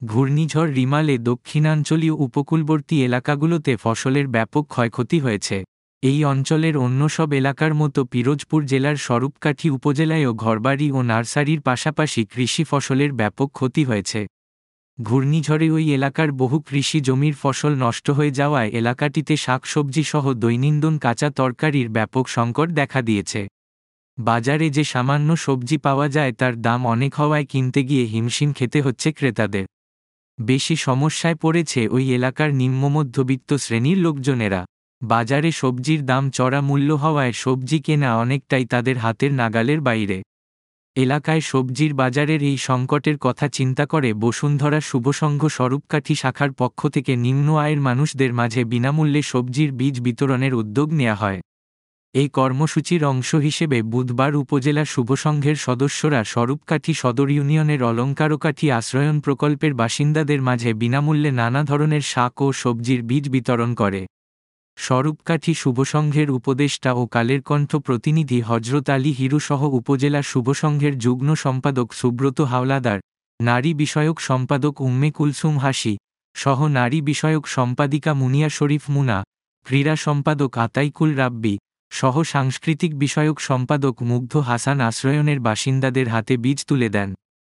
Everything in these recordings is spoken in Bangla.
ঘূর্ণিঝড় রিমালে দক্ষিণাঞ্চলীয় উপকূলবর্তী এলাকাগুলোতে ফসলের ব্যাপক ক্ষয়ক্ষতি হয়েছে। এই অঞ্চলের অন্য সব এলাকার মতো পিরোজপুর জেলার স্বরূপকাঠি উপজেলায়ও ঘরবাড়ি ও নার্সারির পাশাপাশি কৃষি ফসলের ব্যাপক ক্ষতি হয়েছে। ঘূর্ণিঝড়ে ওই এলাকার বহু কৃষি জমির ফসল নষ্ট হয়ে যাওয়ায় এলাকাটিতে শাকসবজি সহ দৈনন্দিন কাঁচা তরকারির ব্যাপক সংকট দেখা দিয়েছে। বাজারে যে সামান্য সবজি পাওয়া যায় তার দাম অনেক হওয়ায় কিনতে গিয়ে হিমশিম খেতে হচ্ছে ক্রেতাদের। বেশি সমস্যায় পড়েছে ওই এলাকার নিম্নমধ্যবিত্ত শ্রেণীর লোকজনেরা। বাজারে সবজির দাম চড়া মূল্য হওয়ায় সবজি কেনা অনেকটাই তাদের হাতের নাগালের বাইরে। এলাকায় সবজির বাজারের এই সংকটের কথা চিন্তা করে বসুন্ধরা শুভসংঘ স্বরূপকাঠি শাখার পক্ষ থেকে নিম্ন আয়ের মানুষদের মাঝে বিনামূল্যে সবজির বীজ বিতরণের উদ্যোগ নেওয়া হয়। এই কর্মসূচির অংশ হিসেবে বুধবার উপজেলা শুভসংঘের সদস্যরা স্বরূপকাঠি সদর ইউনিয়নের অলঙ্কারকাঠি আশ্রয়ন প্রকল্পের বাসিন্দাদের মাঝে বিনামূল্যে নানা ধরনের শাক ও সবজির বীজ বিতরণ করে। স্বরূপকাঠি শুভসংঘের উপদেষ্টা ও কালের কণ্ঠ প্রতিনিধি হজরত আলী হিরু সহ উপজেলা শুভসংঘের যুগ্ম সম্পাদক সুব্রত হাওলাদার, নারী বিষয়ক সম্পাদক উম্মে কুলসুম হাসি সহ নারী বিষয়ক সম্পাদিকা মুনিয়া শরীফ মুনা, ক্রীড়া সম্পাদক আতাইকুল রাব্বি সহ সাংস্কৃতিক বিষয়ক সম্পাদক মুগ্ধ হাসান আশ্রয়নের বাসিন্দাদের হাতে বীজ তুলে দেন।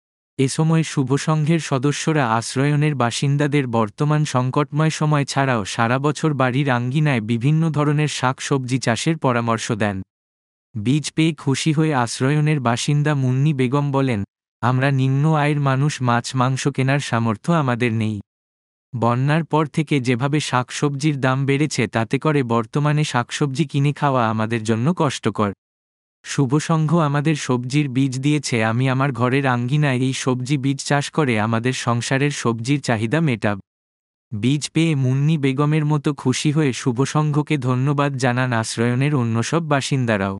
এ সময় শুভসংঘের সদস্যরা আশ্রয়নের বাসিন্দাদের বর্তমান সংকটময় সময় ছাড়াও সারা বছর বাড়ির আঙ্গিনায় বিভিন্ন ধরনের শাক সবজি চাষের পরামর্শ দেন। বীজ পেয়ে খুশি হয়ে আশ্রয়নের বাসিন্দা মুন্নি বেগম বলেন, আমরা নিম্ন আয়ের মানুষ, মাছ মাংস কেনার সামর্থ্য আমাদের নেই। বন্যার পর থেকে যেভাবে শাকসবজির দাম বেড়েছে তাতে করে বর্তমানে শাকসবজি কিনে খাওয়া আমাদের জন্য কষ্টকর। শুভসংঘ আমাদের সবজির বীজ দিয়েছে, আমি আমার ঘরের আঙ্গিনায় এই সবজি বীজ চাষ করে আমাদের সংসারের সবজির চাহিদা মেটাব। বীজ পেয়ে মুন্নি বেগমের মতো খুশি হয়ে শুভসংঘকে ধন্যবাদ জানান আশ্রয়নের অন্য সব বাসিন্দারাও।